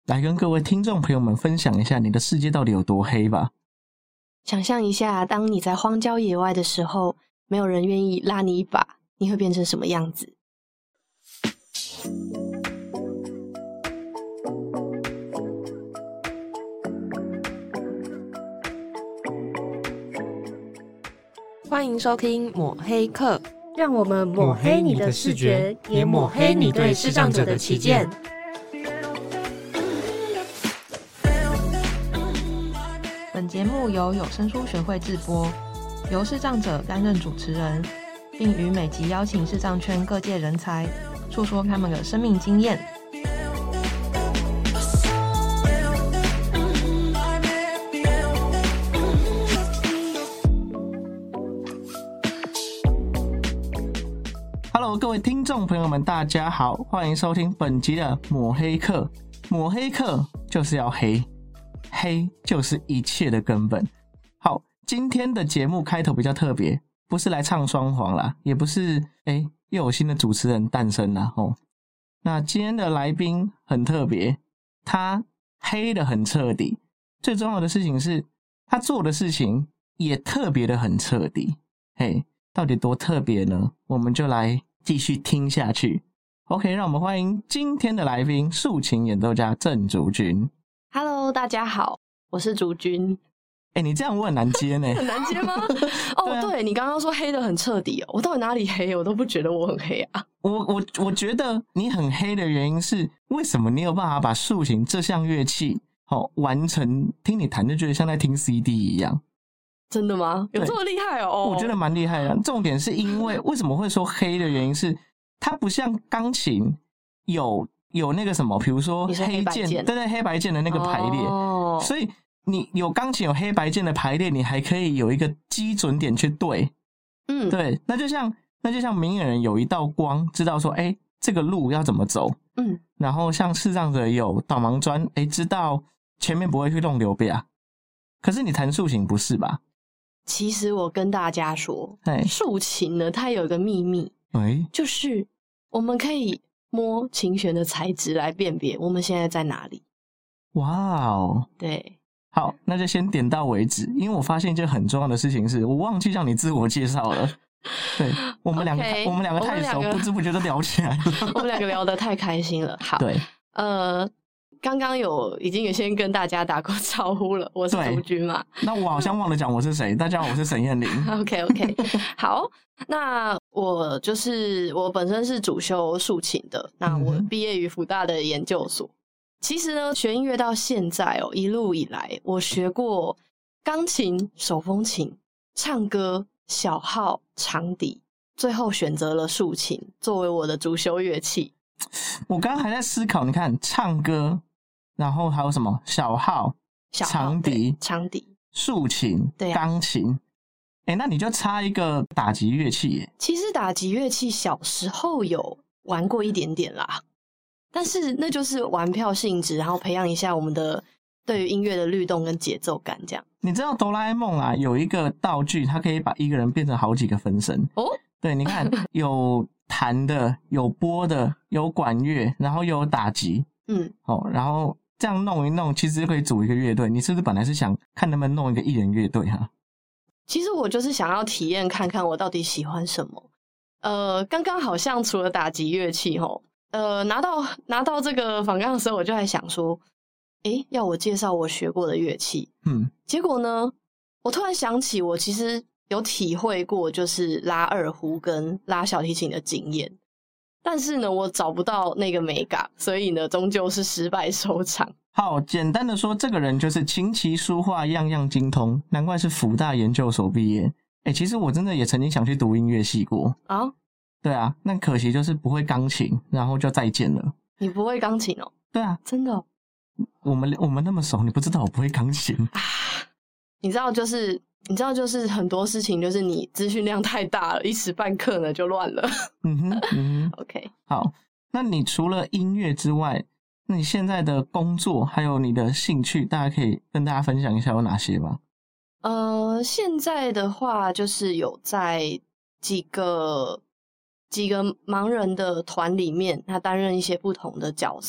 来跟各位听众朋友们分享一下你的世界到底有多黑吧。 想象一下，当你在荒郊野外的时候，没有人愿意拉你一把，你会变成什么样子？ 欢迎收听抹黑课， 让我们抹黑你的视觉，也抹黑你对视障者的偏见。 本节目由有声书学会制播，由视障者担任主持人，并于每集邀请视障圈各界人才，诉说他们的生命经验。 Hello， 各位听众朋友们，大家好，欢迎收听本集的抹黑课。抹黑课就是要黑，黑就是一切的根本。好，今天的节目开头比较特别，不是来唱双簧啦，也不是又有新的主持人诞生啦吼。那今天的来宾很特别，他黑得很彻底，最重要的事情是他做的事情也特别的很彻底。到底多特别呢？我们就来继续听下去。OK， 让我们欢迎今天的来宾，竖琴演奏家郑竹君。 Hello， 大家好，我是竹君。 你这样我很难接呢。 很难接吗？对，你刚刚说黑得很彻底我到底哪里黑？我都不觉得我很黑啊。 我觉得你很黑的原因是，为什么你有办法把竖琴这项乐器完成，听你弹就觉得像在听 CD 一样。真的吗？有这么厉害哦？ 我觉得蛮厉害的。重点是因为为什么会说黑的原因是，它不像钢琴有那个什么，比如说黑键，对，黑白键的那个排列，所以你有钢琴有黑白键的排列，你还可以有一个基准点去对，对，那就像明眼人有一道光，知道说，这个路要怎么走，然后像视障者有导盲砖，知道前面不会去弄流边啊。可是你弹竖琴不是吧？ 其实我跟大家说，竖琴呢，它有一个秘密，就是我们可以摸琴弦的材质来辨别我们现在在哪里。 哇哦， 对， 好，那就先点到为止，因为我发现一件很重要的事情是，我忘记让你自我介绍了。对，我们两个太熟，不知不觉就聊起来了。 我们两个聊得太开心了。好， 对， 刚刚已经先跟大家打过招呼了，我是竹君嘛。 那我好像忘了讲我是谁。大家好，我是沈燕玲。 OK， 好，那我本身是主修竖琴的，那我毕业于辅大的研究所。其实呢，学音乐到现在一路以来，我学过钢琴、手风琴、唱歌、小号、长笛，最后选择了竖琴作为我的主修乐器。 我刚刚还在思考，你看唱歌，然后还有什么小号、长笛、竖琴、钢琴，那你就差一个打击乐器耶。 其实打击乐器小时候有玩过一点点啦，但是那就是玩票性质，然后培养一下我们的对于音乐的律动跟节奏感这样。 你知道哆啦 A 梦啊，有一个道具，它可以把一个人变成好几个分身对，你看有弹的，有拨的，有管乐，然后又有打击，然后这样弄一弄，其实就可以组一个乐队。你是不是本来是想看能不能弄一个艺人乐队哈？ 其实我就是想要体验看看我到底喜欢什么。刚刚好像除了打击乐器拿到这个访纲的时候，我就在想说，要我介绍我学过的乐器，结果呢，我突然想起我其实有体会过就是拉二胡跟拉小提琴的经验，但是呢我找不到那个美感，所以呢终究是失败收场。 好，简单的说，这个人就是琴棋书画样样精通，难怪是辅大研究所毕业。其实我真的也曾经想去读音乐系过啊。对啊，那可惜就是不会钢琴，然后就再见了。 你不会钢琴哦？ 对啊， 真的我们那么熟，你不知道我不会钢琴啊？ 你知道就是很多事情就是你资讯量太大了，一时半刻呢就乱了。OK， 好，那你除了音乐之外，那你现在的工作还有你的兴趣，大家可以跟大家分享一下有哪些吗？ 现在的话就是有在几个盲人的团里面，他担任一些不同的角色。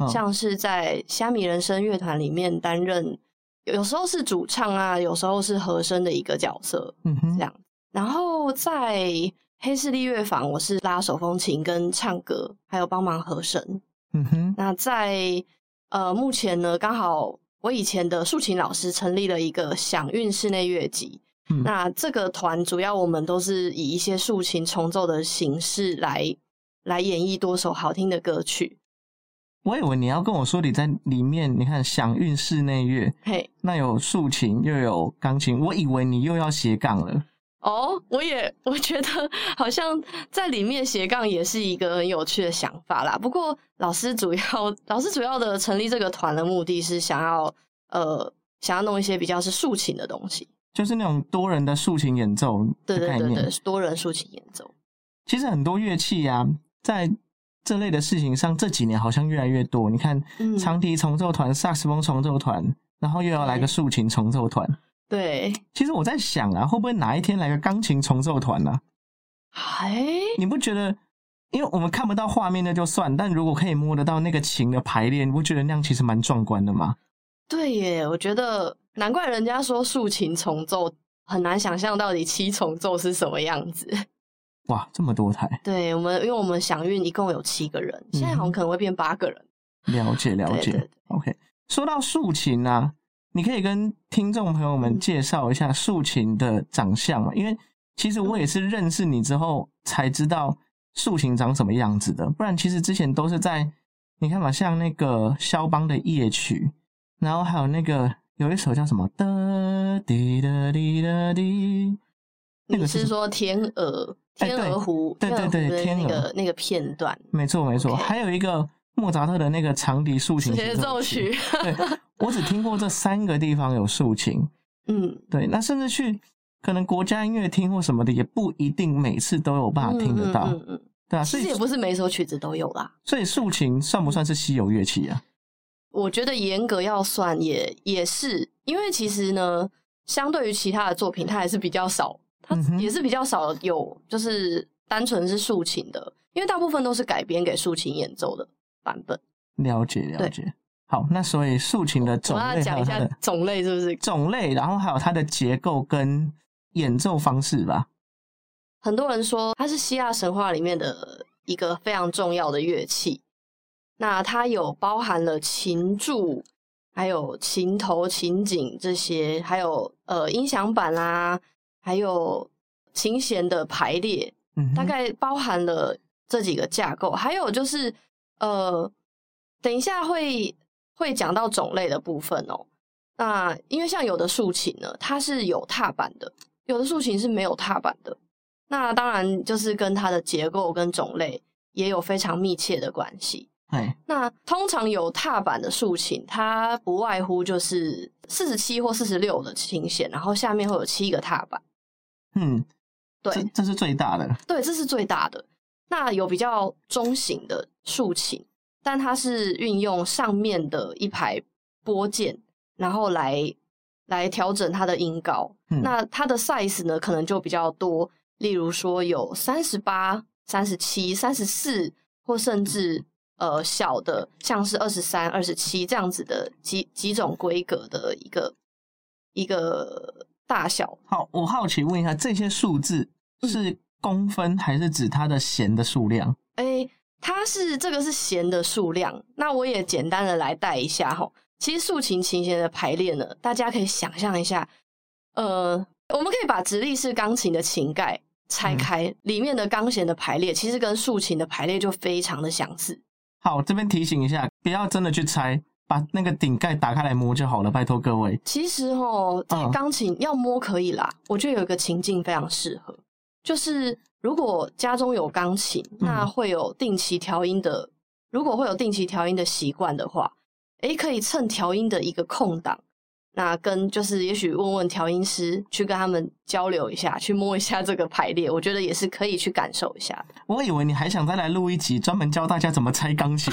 像是在虾米人生乐团里面担任，有时候是主唱啊，有时候是和声的一个角色，这样。然后在黑势力乐坊，我是拉手风琴跟唱歌，还有帮忙和声。那在目前呢，刚好我以前的竖琴老师成立了一个响韵室内乐集。那这个团主要我们都是以一些竖琴重奏的形式来演绎多首好听的歌曲。 我以为你要跟我说你在里面，你看响韵室内乐，那有竖琴又有钢琴，我以为你又要斜杠了。 我觉得好像在里面斜杠也是一个很有趣的想法啦。不过老师主要的成立这个团的目的是想要弄一些比较是竖琴的东西， 就是那种多人的竖琴演奏的概念。 对，多人竖琴演奏。 其实很多乐器啊，在这类的事情上这几年好像越来越多。你看长笛重奏团、萨克斯风重奏团，然后又要来个竖琴重奏团。对，其实我在想啊，会不会哪一天来个钢琴重奏团啊？你不觉得？因为我们看不到画面那就算，但如果可以摸得到那个琴的排列，你不觉得那样其实蛮壮观的吗？ 对耶，我觉得难怪人家说竖琴重奏很难想象到底7重奏是什么样子。 哇，这么多台！对， 因为我们响韵一共有7个人，现在好像可能会变8个人。 了解。对 OK， 说到竖琴啊，你可以跟听众朋友们介绍一下竖琴的长相吗？因为其实我也是认识你之后才知道竖琴长什么样子的，不然其实之前都是在你看嘛，像那个肖邦的夜曲，然后还有那个有一首叫什么哒滴哒滴哒滴， 你是说天鹅湖？对，天鹅那个片段， 没错。Okay. 还有一个莫扎特的那个长笛竖琴协奏曲， 对，我只听过这3个地方有竖琴。对，那甚至去可能国家音乐厅或什么的，也不一定每次都有办法听得到。对啊， 其实也不是每首曲子都有啦。 所以竖琴算不算是稀有乐器啊？ 我觉得严格要算也是，因为其实呢，相对于其他的作品，它还是比较少，它也是比较少有就是单纯是竖琴的，因为大部分都是改编给竖琴演奏的版本。了解。 好，那所以竖琴的种类， 我要讲一下种类是不是？ 种类，然后还有它的结构跟演奏方式吧。 很多人说它是希腊神话里面的一个非常重要的乐器。那它有包含了琴柱，还有琴头、琴颈这些，还有音响板啦，还有琴弦的排列，大概包含了这几个架构。还有就是等一下会讲到种类的部分哦。那因为像有的竖琴呢，它是有踏板的，有的竖琴是没有踏板的。那当然就是跟它的结构跟种类也有非常密切的关系。那通常有踏板的竖琴，它不外乎就是47或46的琴弦，然后下面会有7个踏板。对， 这是最大的。 对，这是最大的。那有比较中型的竖琴，但它是运用上面的一排拨键，然后来调整它的音高。那它的 size 呢，可能就比较多，例如说有38、37、34，或甚至小的像是23、27这样子的几种规格的一个大小。 好，我好奇问一下，这些数字是公分还是指它的弦的数量？ 这个是弦的数量。那我也简单的来带一下齁。其实竖琴琴弦的排列呢，大家可以想象一下，我们可以把直立式钢琴的琴盖拆开，里面的钢弦的排列其实跟竖琴的排列就非常的相似。 好，这边提醒一下，不要真的去拆，把那个顶盖打开来摸就好了，拜托各位。 其实在钢琴要摸可以啦，我觉得有一个情境非常适合，就是如果家中有钢琴，那会有定期调音的，如果会有定期调音的习惯的话，可以趁调音的一个空档，那跟就是也许问问调音师，去跟他们交流一下，去摸一下这个排列，我觉得也是可以去感受一下的。 我以为你还想再来录一集专门教大家怎么拆钢琴。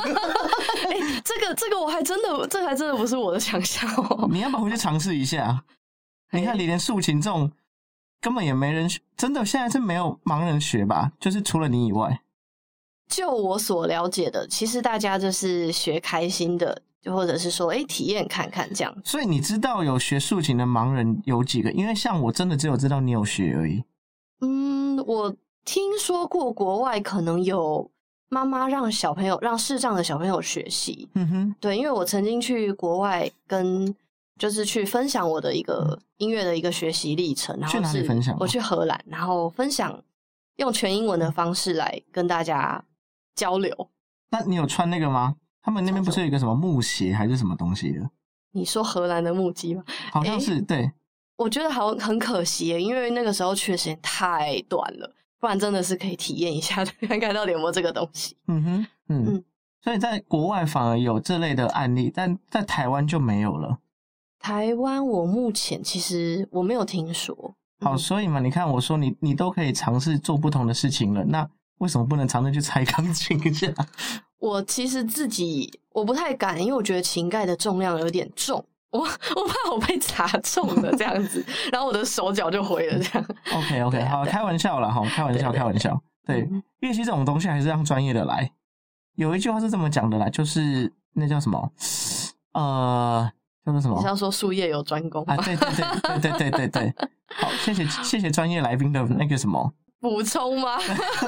这个我还真的，这还真的不是我的强项哦。 你要不要回去尝试一下？你看你连竖琴这种根本也没人学，真的现在是没有盲人学吧？就是除了你以外。 就我所了解的，其实大家就是学开心的，或者是说体验看看这样。 所以你知道有学竖琴的盲人有几个？因为像我真的只有知道你有学而已。 我听说过国外可能有妈妈让视障的小朋友学习。对，因为我曾经去国外就是去分享我的一个音乐的一个学习历程。然后去哪里分享？ 我去荷兰，然后分享用全英文的方式来跟大家交流。 那你有穿那个吗？他们那边不是有一个什么木鞋还是什么东西的？你说荷兰的木屐吗？ 好像是，对。 我觉得很可惜耶，因为那个时候去的时间太短了，不然真的是可以体验一下，看看到底有没有这个东西。 所以在国外反而有这类的案例，但在台湾就没有了。 台湾我目前其实我没有听说。 好，所以嘛，你看我说你都可以尝试做不同的事情了，那为什么不能尝试去踩钢琴一下？ 我其实我不太敢，因为我觉得琴盖的重量有点重。我怕我被砸中了这样子，然后我的手脚就毁了这样。 OK， 好，开玩笑啦，开玩笑。对，乐器这种东西还是让专业的来。有一句话是这么讲的啦，就是那叫什么？叫做什么？ 你是要说术业有专攻吗？ 对。好，谢谢专业来宾的那个什么补充吗？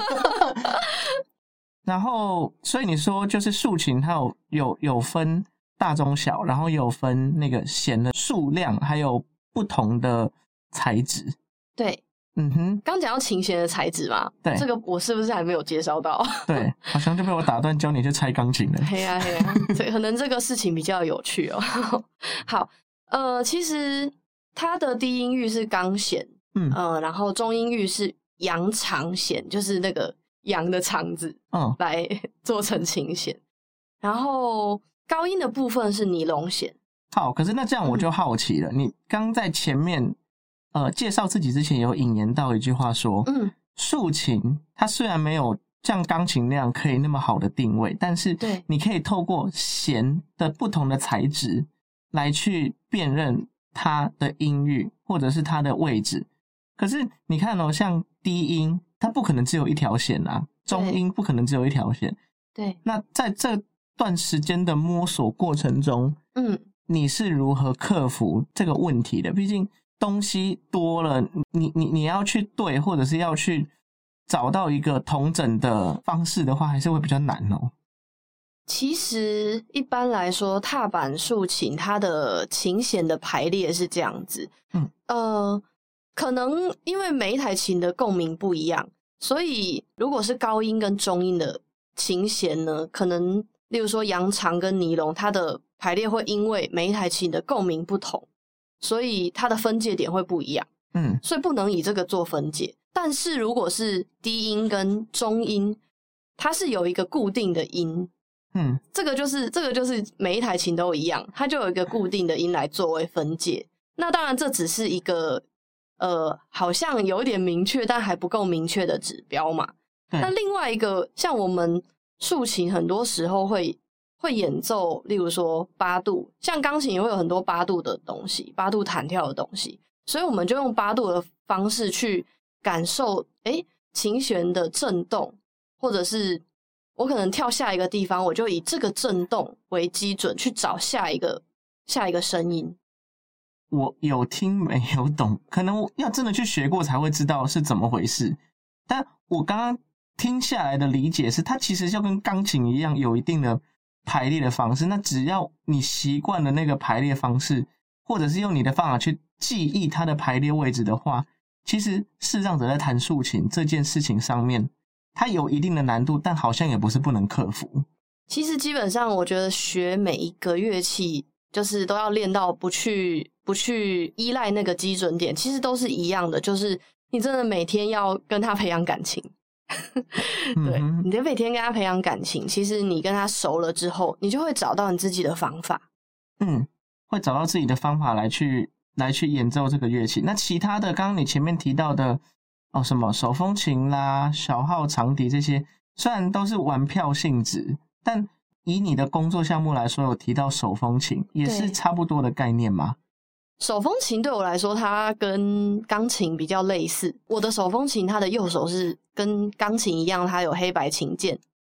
然后，所以你说就是竖琴，它有分大中小，然后有分那个弦的数量，还有不同的材质。对， 刚讲到琴弦的材质嘛， 对， 这个我是不是还没有介绍到？ 对，好像就被我打断，教你去拆钢琴了。 嘿呀，可能这个事情比较有趣哦。好，其实它的低音域是钢弦，然后中音域是羊肠弦，就是那个羊的肠子，来做成琴弦，然后高音的部分是尼龙弦。 好，可是那这样我就好奇了，你刚在前面介绍自己之前有引言到一句话说，竖琴它虽然没有像钢琴那样可以那么好的定位，但是你可以透过弦的不同的材质来去辨认它的音域或者是它的位置。可是你看像低音它不可能只有一条弦啊，中音不可能只有一条弦。 对， 那在这段时间的摸索过程中，你是如何克服这个问题的？毕竟东西多了，你要去对，或者是要去找到一个统整的方式的话，还是会比较难哦。 其实一般来说，踏板竖琴它的琴弦的排列是这样子，可能因为每一台琴的共鸣不一样，所以如果是高音跟中音的琴弦呢，可能例如说羊肠跟尼龙，它的排列会因为每一台琴的共鸣不同，所以它的分界点会不一样，所以不能以这个做分界。但是如果是低音跟中音，它是有一个固定的音，这个就是每一台琴都一样，它就有一个固定的音来作为分界。那当然这只是一个好像有点明确但还不够明确的指标嘛。那另外一个，像我们竖琴很多时候会演奏，例如说八度，像钢琴也会有很多八度的东西，八度弹跳的东西，所以我们就用八度的方式去感受琴弦的震动，或者是我可能跳下一个地方，我就以这个震动为基准去找下一个声音。 我有听没有懂，可能我要真的去学过才会知道是怎么回事。但我刚刚听下来的理解是，它其实就跟钢琴一样有一定的排列的方式，那只要你习惯了那个排列方式，或者是用你的方法去记忆它的排列位置的话，其实视障者在弹竖琴这件事情上面，它有一定的难度，但好像也不是不能克服。 其实基本上我觉得学每一个乐器就是都要练到不去依赖那个基准点，其实都是一样的，就是你真的每天要跟他培养感情。对，你得每天跟他培养感情，其实你跟他熟了之后，你就会找到你自己的方法。 会找到自己的方法来去演奏这个乐器。那其他的刚刚你前面提到的什么手风琴啦、小号长笛这些，虽然都是玩票性质，但以你的工作项目来说，有提到手风琴，也是差不多的概念吗？ 手风琴对我来说，它跟钢琴比较类似。我的手风琴，它的右手是跟钢琴一样，它有黑白琴键，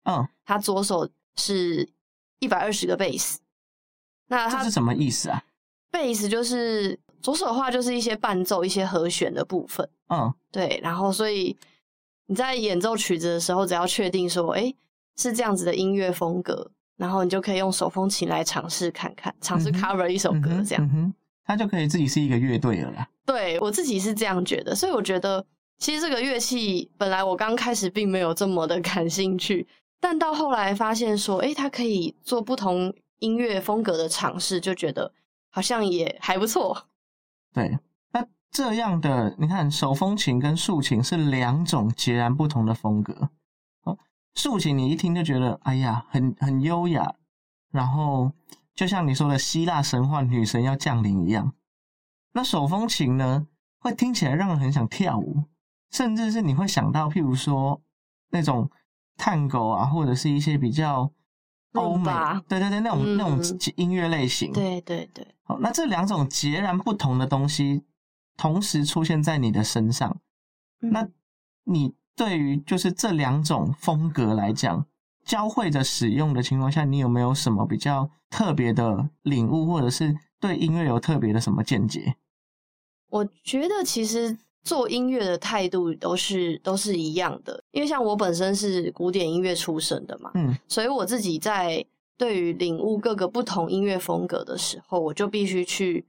他左手是120个贝斯。那这是什么意思啊？ 贝斯就是左手的话，就是一些伴奏、一些和弦的部分。对，然后所以你在演奏曲子的时候，只要确定说，是这样子的音乐风格，然后你就可以用手风琴来尝试看看，尝试 cover 一首歌这样。 他就可以自己是一个乐队了啦。 对，我自己是这样觉得，所以我觉得其实这个乐器本来我刚开始并没有这么的感兴趣，但到后来发现说，它可以做不同音乐风格的尝试，就觉得好像也还不错。 对，那这样的你看，手风琴跟竖琴是2种截然不同的风格。竖琴你一听就觉得哎呀很优雅，然后就像你说的希腊神话女神要降临一样。那手风琴呢，会听起来让人很想跳舞，甚至是你会想到譬如说那种探戈啊，或者是一些比较欧美，对那种音乐类型。 对。 好，那这2种截然不同的东西同时出现在你的身上，那你对于就是这2种风格来讲，交汇着使用的情况下，你有没有什么比较特别的领悟，或者是对音乐有特别的什么见解？ 我觉得其实做音乐的态度都是一样的，因为像我本身是古典音乐出身的嘛，所以我自己在对于领悟各个不同音乐风格的时候，我就必须去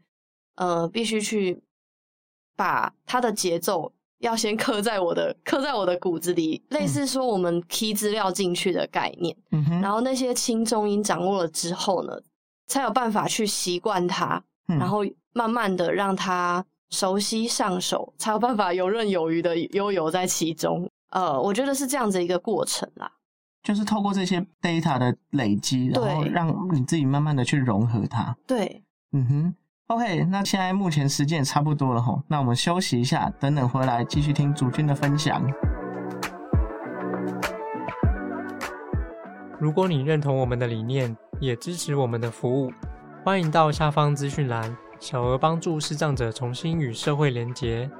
把它的节奏要先刻在我的骨子里，类似说我们 key 资料进去的概念，然后那些轻重音掌握了之后呢，才有办法去习惯它，然后慢慢的让它熟悉上手，才有办法游刃有余的悠游在其中。我觉得是这样子一个过程啦， 就是透过这些 data 的累积，然后让你自己慢慢的去融合它。 对 ，OK， 那现在目前时间也差不多了齁，那我们休息一下，等等回来继续听主君的分享。 如果你认同我们的理念，也支持我们的服务，欢迎到下方资讯栏小额帮助视障者重新与社会连结。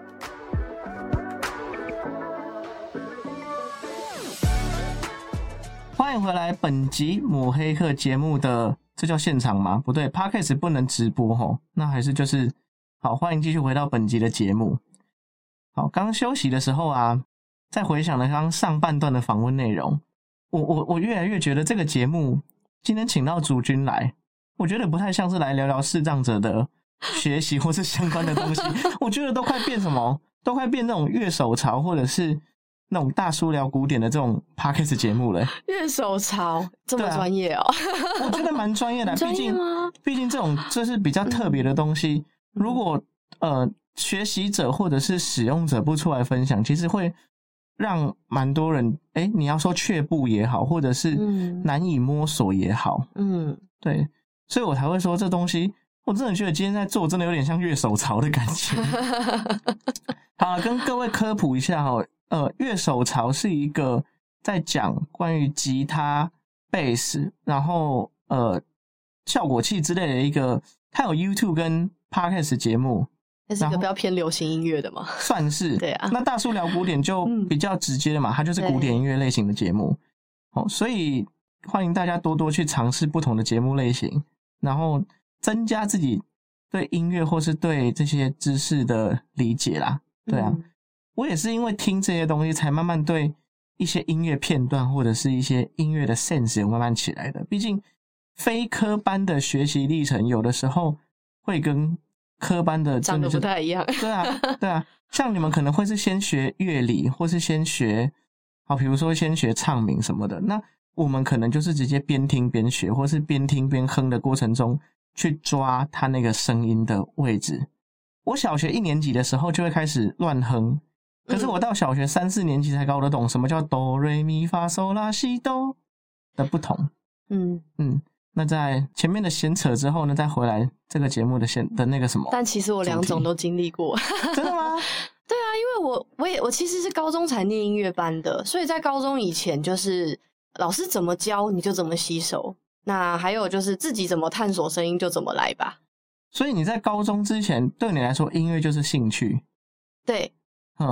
欢迎回来本集抹黑客节目的，这叫现场吗？不对 Podcast 不能直播齁，那还是就是好，欢迎继续回到本集的节目。好，刚休息的时候啊，在回想了刚刚上半段的访问内容，我越来越觉得这个节目今天请到主君来，我觉得不太像是来聊聊视障者的学习或是相关的东西，我觉得都快变什么，都快变那种乐手潮或者是那种大叔聊古典的这种 podcast 节目了。 乐手潮这么专业哦？ 我觉得蛮专业的， 专业吗？ 毕竟这种这是比较特别的东西，如果学习者或者是使用者不出来分享，其实会让蛮多人你要说却步也好，或者是难以摸索也好，对，所以我才会说这东西，我真的觉得今天在做真的有点像乐手潮的感觉。好，跟各位科普一下齁，乐手潮是一个在讲关于吉他、贝斯，然后效果器之类的一个，它有 YouTube 跟 Podcast 节目。 那是一个比较偏流行音乐的嘛？ 算是。 对啊。 那大叔聊古典就比较直接的嘛，它就是古典音乐类型的节目。所以欢迎大家多多去尝试不同的节目类型，然后增加自己对音乐或是对这些知识的理解啦。对啊。我也是因为听这些东西才慢慢对一些音乐片段或者是一些音乐的 sense 有慢慢起来的。毕竟非科班的学习历程有的时候会跟科班的长得不太一样。 对啊，对啊，像你们可能会是先学乐理，或是先学比如说先学唱名什么的，那我们可能就是直接边听边学，或是边听边哼的过程中去抓它那个声音的位置。我小学1年级的时候就会开始乱哼，可是我到小学3、4年级才搞得懂什么叫哆瑞咪发嗦拉西哆的不同。那在前面的闲扯之后呢，再回来这个节目的那个什么。 但其实我2种都经历过。 真的吗？ 对啊，因为我其实是高中才念音乐班的，所以在高中以前就是老师怎么教你就怎么吸收，那还有就是自己怎么探索声音就怎么来吧。 所以你在高中之前对你来说音乐就是兴趣？ 对。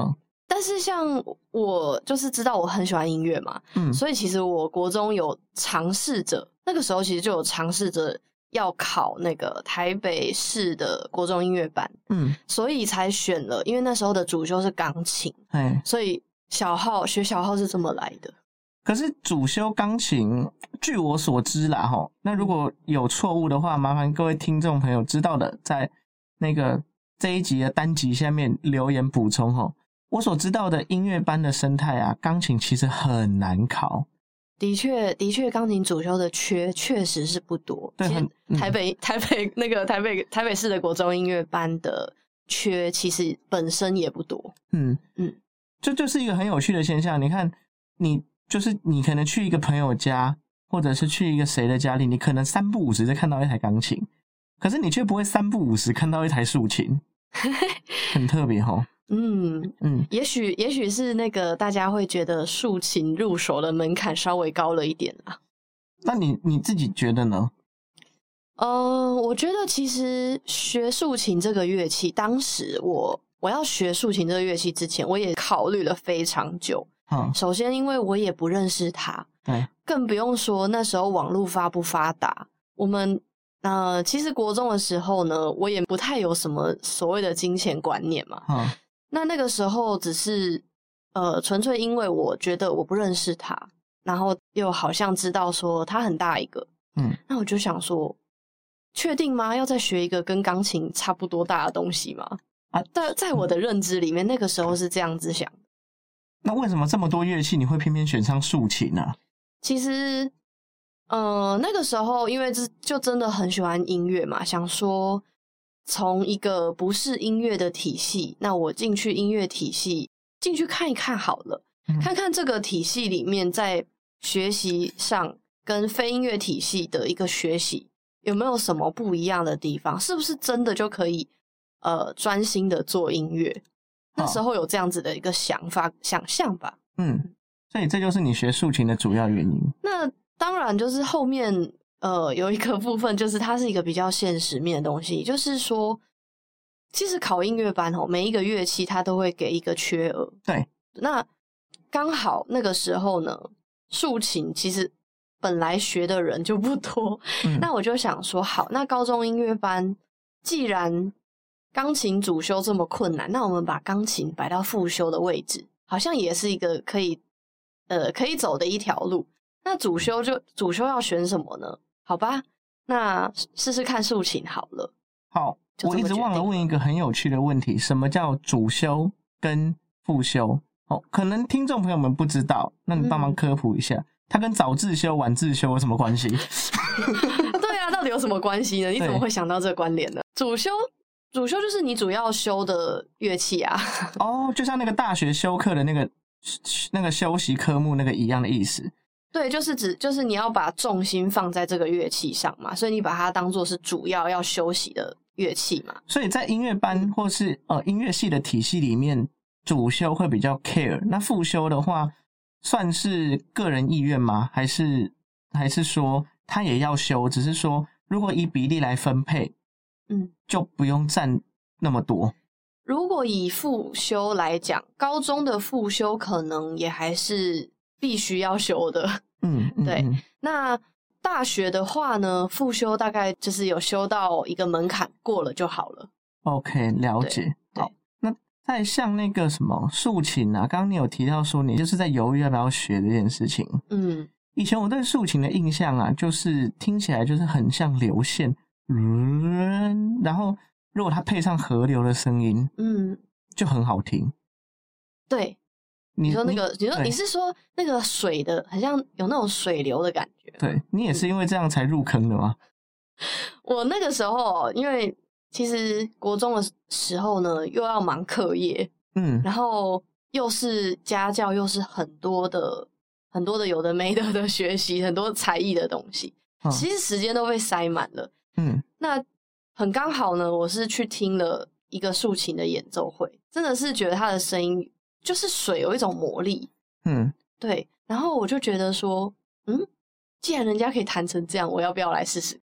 但是像我就是知道我很喜欢音乐嘛，所以其实我国中有尝试着，那个时候其实就有尝试着要考那个台北市的国中音乐班，所以才选了，因为那时候的主修是钢琴，所以学小号是这么来的。 可是主修钢琴，据我所知啦齁，那如果有错误的话，麻烦各位听众朋友知道的，在那个这一集的单集下面留言补充齁。我所知道的音乐班的生态啊，钢琴其实很难考。 的确，钢琴主修的确实是不多。 对， 台北市的国中音乐班的缺其实本身也不多。 这就是一个很有趣的现象。你看，你可能去一个朋友家，或者是去一个谁的家里，你可能3不5时就看到一台钢琴，可是你却不会3不5时看到一台竖琴，很特别齁。 也许是那个大家会觉得竖琴入手的门槛稍微高了一点啦。 那你自己觉得呢？ 我觉得其实学竖琴这个乐器，当时我要学竖琴这个乐器之前，我也考虑了非常久。首先因为我也不认识它，对，更不用说那时候网络发不发达。我们其实国中的时候呢，我也不太有什么所谓的金钱观念嘛。那个时候只是纯粹因为我觉得我不认识它，然后又好像知道说它很大一个，那我就想说，确定吗？要再学一个跟钢琴差不多大的东西吗？在我的认知里面，那个时候是这样子想。 那为什么这么多乐器你会偏偏选上竖琴呢？ 其实那个时候因为就真的很喜欢音乐嘛，想说从一个不是音乐的体系，那我进去音乐体系进去看一看好了，看看这个体系里面在学习上跟非音乐体系的一个学习有没有什么不一样的地方，是不是真的就可以专心的做音乐。那时候有这样子的一个想象吧。 所以这就是你学竖琴的主要原因。 那当然就是后面有一个部分就是它是一个比较现实面的东西，就是说其实考音乐班每一个乐器它都会给一个缺额。对，那刚好那个时候呢，竖琴其实本来学的人就不多，那我就想说好，那高中音乐班既然钢琴主修这么困难，那我们把钢琴摆到副修的位置，好像也是一个可以走的一条路。那主修要选什么呢？好吧，那试试看竖琴好了。 好，我一直忘了问一个很有趣的问题，什么叫主修跟副修？可能听众朋友们不知道，那你帮忙科普一下，它跟早自修晚自修有什么关系？ 对啊，到底有什么关系呢？你怎么会想到这个关联呢？主修就是你主要修的乐器啊。 就像那个大学修课的那个修习科目那个一样的意思。 对，就是你要把重心放在这个乐器上嘛，所以你把它当作是主要修习的乐器嘛。所以在音乐班或是音乐系的体系里面，主修会比较 care， 那副修的话算是个人意愿吗？还是说他也要修，只是说如果以比例来分配，就不用占那么多。 如果以副修来讲，高中的副修可能也还是必须要修的。对。那大学的话呢，副修大概就是有修到一个门槛过了就好了。 OK， 了解。好，那再像那个什么竖琴啊，刚刚你有提到说你就是在犹豫要不要学这件事情。以前我对竖琴的印象啊，就是听起来就是很像流线，然后如果它配上河流的声音，就很好听。对，你是说那个水的，很像有那种水流的感觉。对，你也是因为这样才入坑的吗？我那个时候，因为其实国中的时候呢，又要忙课业，然后又是家教，又是很多的有的没的的学习，很多才艺的东西，其实时间都被塞满了。那很刚好呢，我是去听了一个竖琴的演奏会，真的是觉得他的声音就是水有一种魔力。对，然后我就觉得说，既然人家可以弹成这样，我要不要来试试？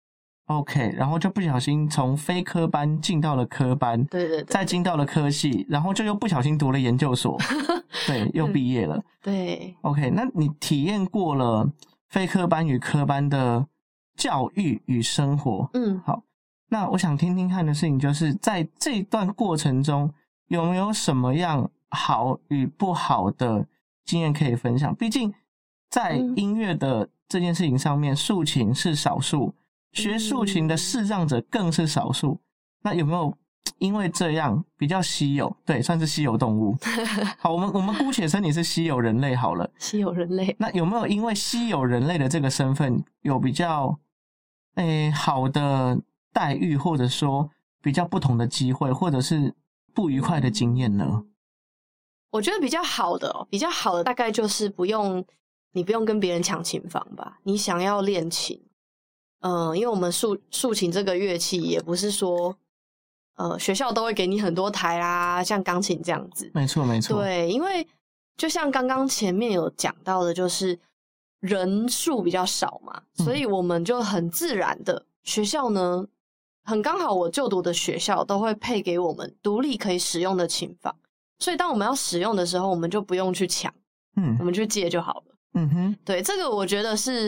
OK， 然后就不小心从非科班进到了科班， 对， 再进到了科系，然后就又不小心读了研究所，对，又毕业了。 对 OK， 那你体验过了非科班与科班的教育与生活，好，那我想听听看的事情就是在这段过程中有没有什么样好与不好的经验可以分享？毕竟在音乐的这件事情上面，竖琴是少数，学竖琴的视障者更是少数。那有没有因为这样比较稀有？对，算是稀有动物。好，我们姑且称你是稀有人类好了。 稀有人类。 那有没有因为稀有人类的这个身份，有比较好的待遇，或者说比较不同的机会，或者是不愉快的经验呢？ 我觉得比较好的大概就是你不用跟别人抢琴房吧。你想要练琴，因为我们竖琴这个乐器也不是说学校都会给你很多台啦，像钢琴这样子。 没错。 对，因为就像刚刚前面有讲到的，就是人数比较少嘛，所以我们就很自然的，学校呢很刚好我就读的学校都会配给我们独立可以使用的琴房，所以当我们要使用的时候，我们就不用去抢，我们去借就好了。对，这个我觉得是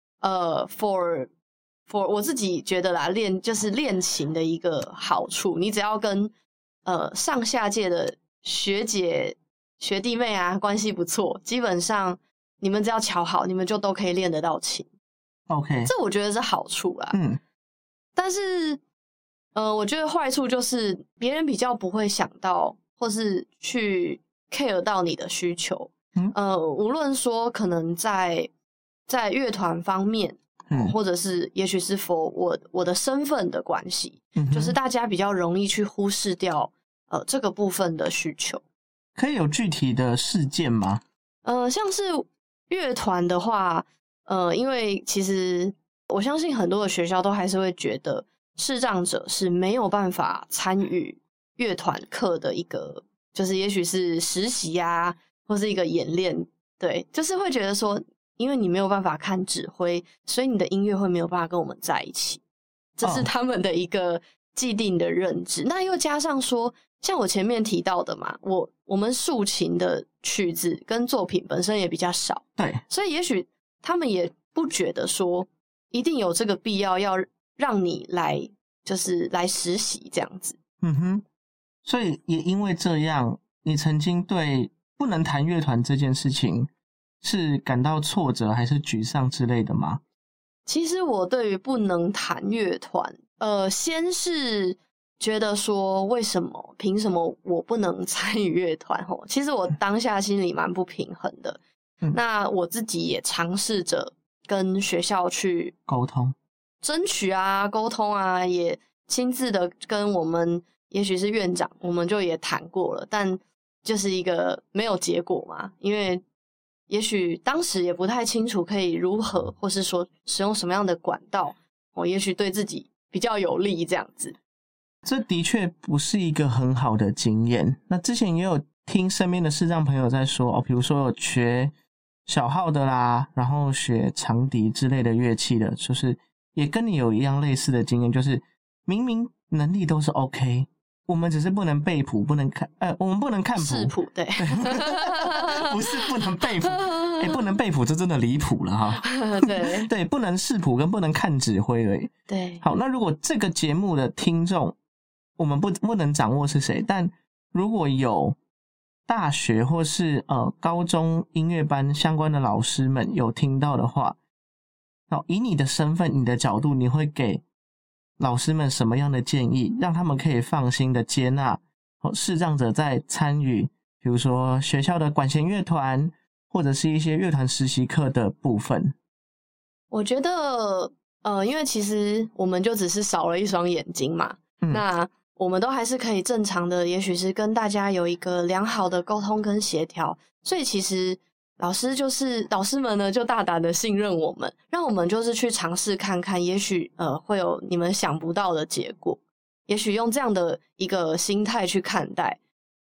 for 我自己觉得啦，就是练琴的一个好处。你只要跟上下届的学姐学弟妹啊关系不错，基本上你们只要瞧好，你们就都可以练得到琴。 OK， 这我觉得是好处啦。但是我觉得坏处就是别人比较不会想到，或是去 care 到你的需求。无论说可能在乐团方面，或者是也许是 for 我的身份的关系，就是大家比较容易去忽视掉这个部分的需求。 可以有具体的事件吗？ 像是乐团的话，因为其实我相信很多的学校都还是会觉得视障者是没有办法参与乐团课的一个，就是也许是实习啊，或是一个演练。对，就是会觉得说，因为你没有办法看指挥，所以你的音乐会没有办法跟我们在一起，这是他们的一个既定的认知。那又加上说，像我前面提到的嘛，我们竖琴的曲子跟作品本身也比较少， 对， 所以也许他们也不觉得说一定有这个必要要让你来，就是来实习这样子。 所以也因为这样，你曾经对不能弹乐团这件事情是感到挫折还是沮丧之类的吗？ 其实我对于不能弹乐团，先是觉得说凭什么我不能参与乐团？其实我当下心里蛮不平衡的。那我自己也尝试着跟学校去沟通、 争取啊、沟通啊，也亲自的跟我们也许是院长，我们就也谈过了，但就是一个没有结果嘛，因为也许当时也不太清楚可以如何，或是说使用什么样的管道，也许对自己比较有利这样子。 这的确不是一个很好的经验。那之前也有听身边的视障朋友在说，比如说有学小号的啦，然后学长笛之类的乐器的，就是也跟你有一样类似的经验，就是明明能力都是 OK， 我们只是不能背谱，不能看，我们不能看谱， 视谱，对， 不是不能背谱，不能背谱，这真的离谱了哈。 对对，不能视谱跟不能看指挥而已。 对， 好，那如果这个节目的听众，我们不能掌握是谁，但如果有大学或是高中音乐班相关的老师们有听到的话，以你的身份、你的角度，你会给老师们什么样的建议，让他们可以放心的接纳视障者在参与，比如说学校的管弦乐团或者是一些乐团实习课的部分？ 我觉得因为其实我们就只是少了一双眼睛嘛，那我们都还是可以正常的，也许是跟大家有一个良好的沟通跟协调，所以其实老师们呢就大胆的信任我们，让我们就是去尝试看看，也许会有你们想不到的结果，也许用这样的一个心态去看待，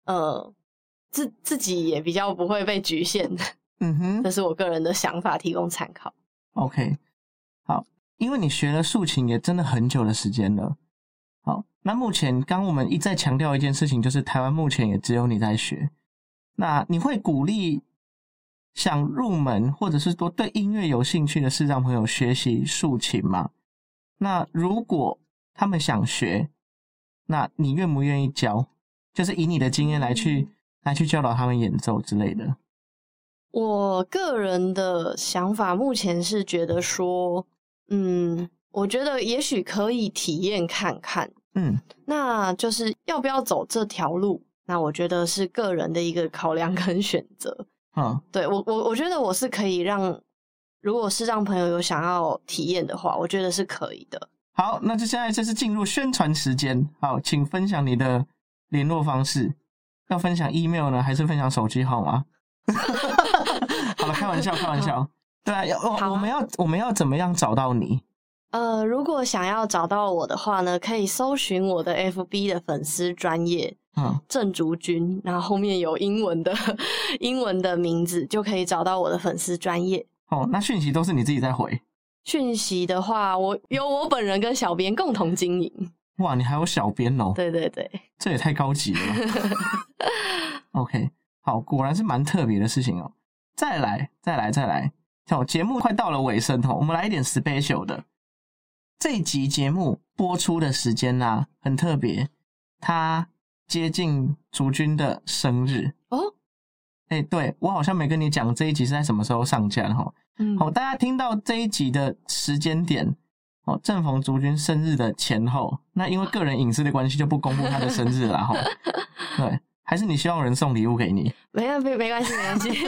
自己也比较不会被局限。这是我个人的想法，提供参考。 OK， 好， 因为你学了竖琴也真的很久的时间了。好，那目前刚我们一再强调一件事情，就是台湾目前也只有你在学。那你会鼓励想入门或者是说对音乐有兴趣的视障朋友学习竖琴吗？那如果他们想学，那你愿不愿意教？就是以你的经验来去教导他们演奏之类的。 我个人的想法目前是觉得说，我觉得也许可以体验看看。那就是要不要走这条路，那我觉得是个人的一个考量跟选择。对，我觉得我是可以让，如果视障朋友有想要体验的话，我觉得是可以的。 好，那就现在是进入宣传时间。好，请分享你的联络方式，要分享 email 呢，还是分享手机号码？好了，开玩笑。对啊，我们要怎么样找到你？ 如果想要找到我的话呢，可以搜寻我的 FB 的粉丝专页，郑竹君，然后后面有英文的名字，就可以找到我的粉丝专页。 那讯息都是你自己在回？ 讯息的话，由我本人跟小编共同经营。 哇，你还有小编哦？ 对对对， 这也太高级了。OK， 好，果然是蛮特别的事情哦。再来，节目快到了尾声我们来一点 special 的。这一集节目播出的时间很特别，它接近竹君的生日哦。对，我好像没跟你讲这一集是在什么时候上架好，大家听到这一集的时间点正逢竹君生日的前后，那因为个人隐私的关系就不公布他的生日啦对，还是你希望有人送礼物给你？没关系。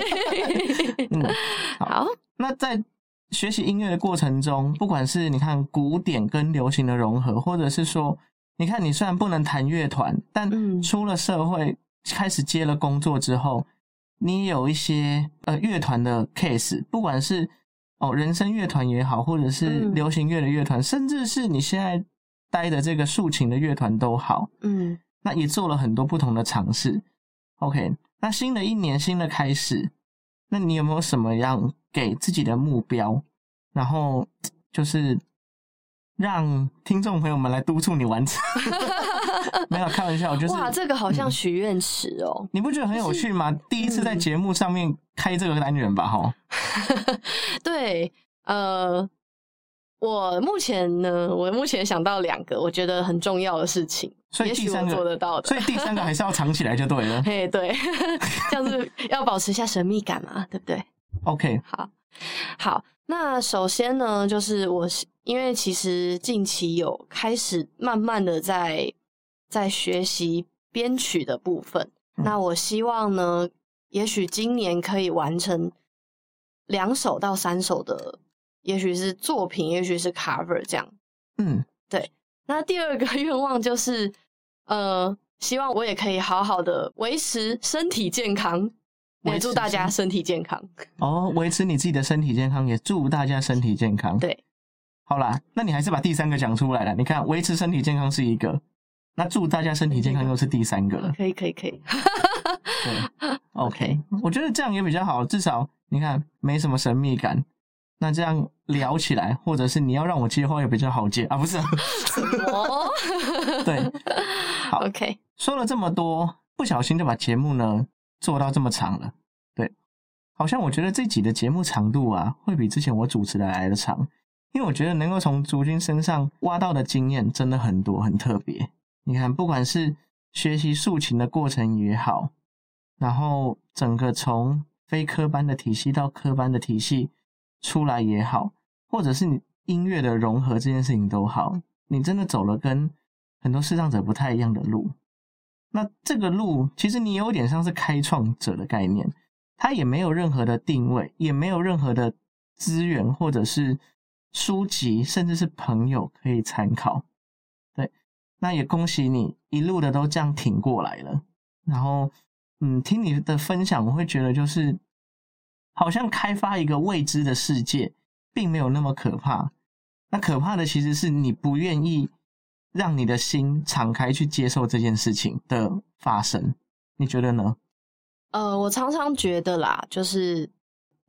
好， 那在学习音乐的过程中，不管是你看古典跟流行的融合，或者是说你看你虽然不能弹乐团，但出了社会开始接了工作之后，你也有一些乐团的 case， 不管是人声乐团也好，或者是流行乐的乐团，甚至是你现在待的这个竖琴的乐团都好，那也做了很多不同的尝试。OK， 那新的一年新的开始，那你有没有什么样给自己的目标，然后就是让听众朋友们来督促你完成？没有开玩笑，就是哇，这个好像许愿池哦， 你不觉得很有趣吗？第一次在节目上面开这个单元吧， 对，我目前想到2个我觉得很重要的事情， 所以第三个也许我做得到的， 所以第3个还是要藏起来就对了。 嘿，对，这样子要保持一下神秘感嘛，对不对 ？OK， 好，那首先呢，就是因为其实近期有开始慢慢的在学习编曲的部分，那我希望呢，也许今年可以完成2首到3首的，也许是作品，也许是 cover 这样。对。那第2个愿望就是，希望我也可以好好的维持身体健康，也祝大家身体健康。 维持你自己的身体健康，也祝大家身体健康。 对。 好啦，那你还是把第3个讲出来了。你看，维持身体健康是一个，那祝大家身体健康又是第3个了。 可以。 对 ，OK， 我觉得这样也比较好，至少你看没什么神秘感。那这样聊起来，或者是你要让我接话也比较好接啊，不是？ 什么？ 对，好 ，OK。 说了这么多，不小心就把节目呢做到这么长了。对，好像我觉得这集的节目长度会比之前我主持的来的长，因为我觉得能够从竹君身上挖到的经验真的很多，很特别。你看，不管是学习竖琴的过程也好，然后整个从非科班的体系到科班的体系出来也好，或者是你音乐的融合这件事情都好，你真的走了跟很多视障者不太一样的路。那这个路其实你有点像是开创者的概念，它也没有任何的定位，也没有任何的资源或者是书籍，甚至是朋友可以参考。对，那也恭喜你一路的都这样挺过来了。然后听你的分享，我会觉得就是好像开发一个未知的世界并没有那么可怕，那可怕的其实是你不愿意让你的心敞开去接受这件事情的发生，你觉得呢？ 我常常觉得啦，就是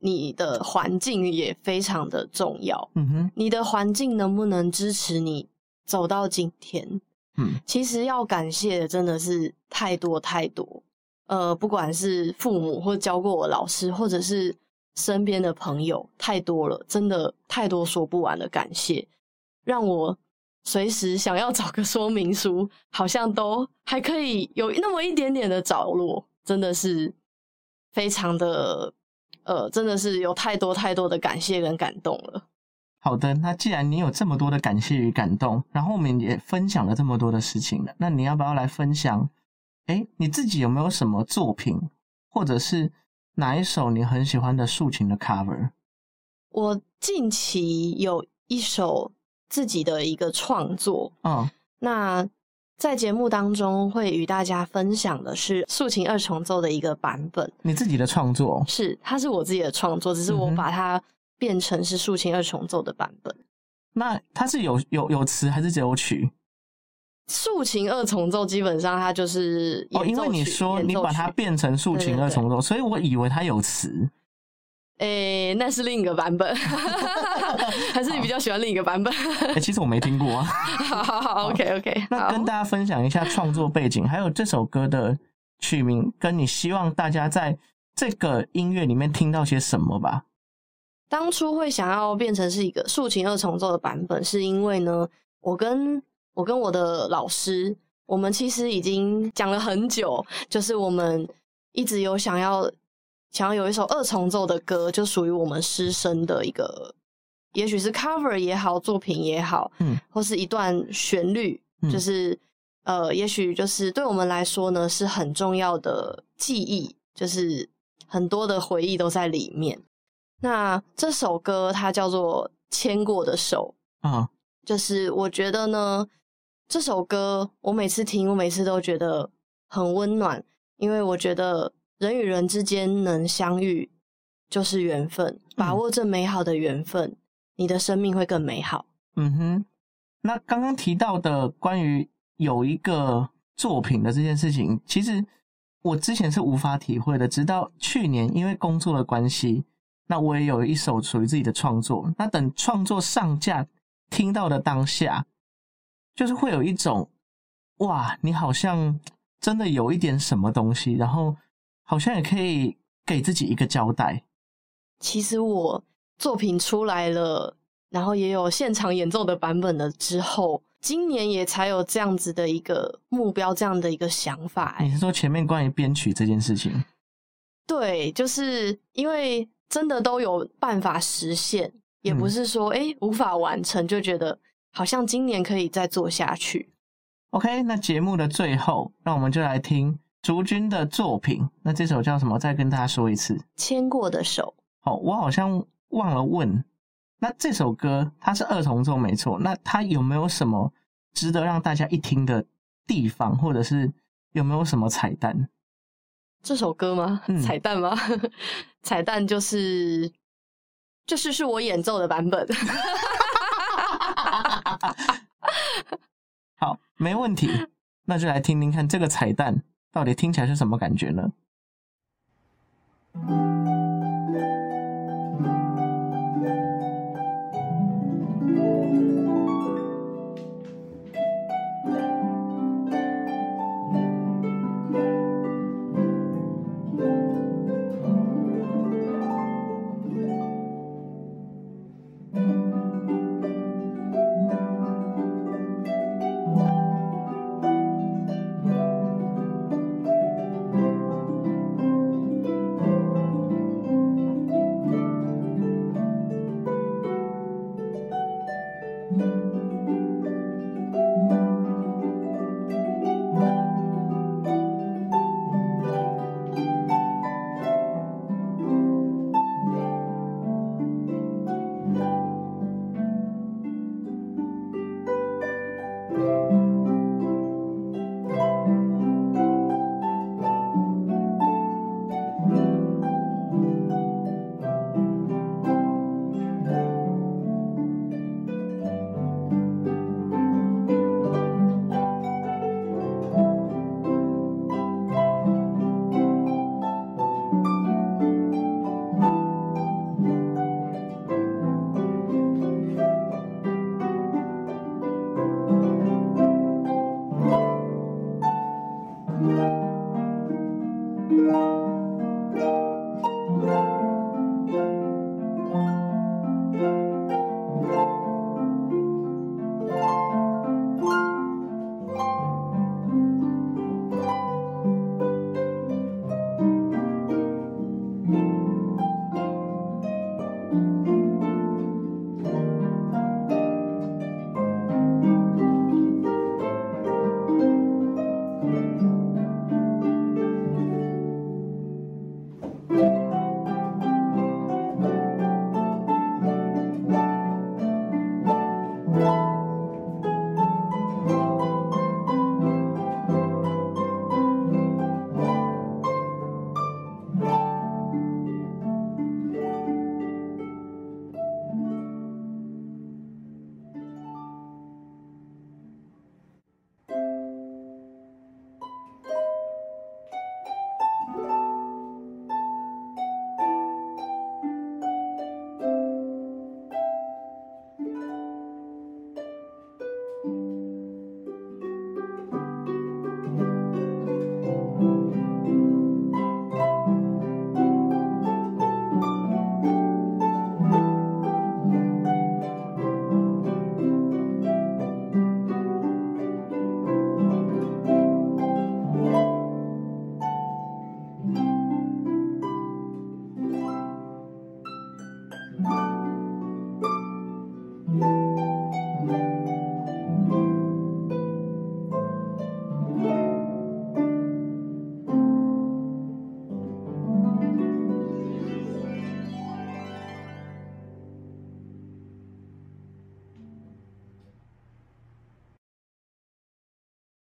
你的环境也非常的重要。你的环境能不能支持你走到今天？其实要感谢的真的是太多太多。不管是父母或教过我老师，或者是身边的朋友，太多了，真的太多说不完的感谢，让我随时想要找个说明书，好像都还可以有那么一点点的着落，真的是非常的真的是有太多太多的感谢跟感动了。 好的，那既然你有这么多的感谢与感动，然后我们也分享了这么多的事情了，那你要不要来分享你自己有没有什么作品，或者是哪一首你很喜欢的抒情的 cover？ 我近期有一首自己的一个创作，那在节目当中会与大家分享的是抒情二重奏的一个版本。 你自己的创作？ 是，它是我自己的创作，只是我把它变成是抒情二重奏的版本。 那它是有词还是只有曲？ 抒情二重奏基本上它就是演奏曲。 因为你说你把它变成抒情二重奏，所以我以为它有词。 那是另一个版本。还是你比较喜欢另一个版本？ 其实我没听过啊。 好 OK。 那跟大家分享一下创作背景，还有这首歌的曲名，跟你希望大家在这个音乐里面听到些什么吧。 当初会想要变成是一个抒情二重奏的版本，是因为呢，我跟我的老师，我们其实已经讲了很久，就是我们一直有想要有一首二重奏的歌，就属于我们师生的一个，也许是 cover 也好，作品也好，或是一段旋律，就是也许就是对我们来说呢是很重要的记忆，就是很多的回忆都在里面。那这首歌它叫做牵过的手，就是我觉得呢，这首歌我每次听，我每次都觉得很温暖，因为我觉得人与人之间能相遇就是缘分，把握这美好的缘分，你的生命会更美好。 那刚刚提到的关于有一个作品的这件事情，其实我之前是无法体会的，直到去年因为工作的关系，那我也有一首属于自己的创作，那等创作上架听到的当下，就是会有一种哇，你好像真的有一点什么东西，然后好像也可以给自己一个交代。 其实我作品出来了，然后也有现场演奏的版本了之后，今年也才有这样子的一个目标，这样的一个想法。 你是说前面关于编曲这件事情？ 对，就是因为真的都有办法实现，也不是说无法完成就觉得好像今年可以再做下去。 OK， 那节目的最后，那我们就来听竹君的作品。那这首叫什么？再跟大家说一次。 牵过的手。 我好像忘了问，那这首歌它是二重奏没错，那它有没有什么值得让大家一听的地方，或者是有没有什么彩蛋？ 这首歌吗？彩蛋吗？彩蛋就是我演奏的版本。 好，没问题，那就来听听看这个彩蛋到底听起来是什么感觉呢？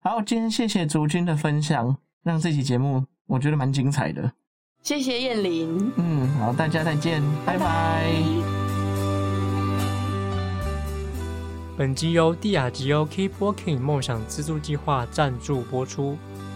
好，今天谢谢竹君的分享，让这期节目我觉得蛮精彩的。 谢谢燕玲。 好，大家再见，拜拜。 本集由蒂亚吉欧 Keep Walking 梦想资助计划赞助播出。